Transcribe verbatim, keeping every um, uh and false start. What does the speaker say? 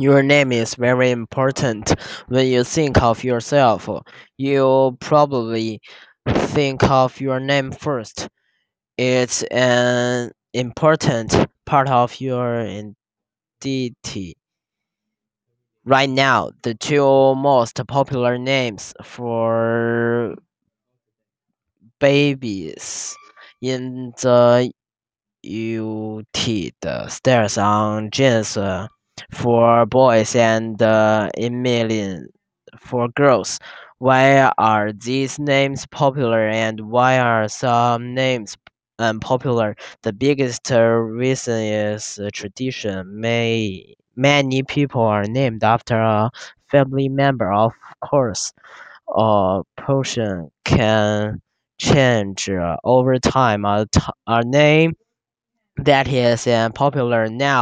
Your name is very important. When you think of yourself, you probably think of your name first. It's an important part of your identity. Right now, the two most popular names for babies in the United States on jeans uh, for boys and uh, Emilian for girls. Why are these names popular and why are some names unpopular? The biggest uh, reason is uh, tradition. May, many people are named after a family member, of course. A person can change uh, over time. A, t- a name that is uh, popular now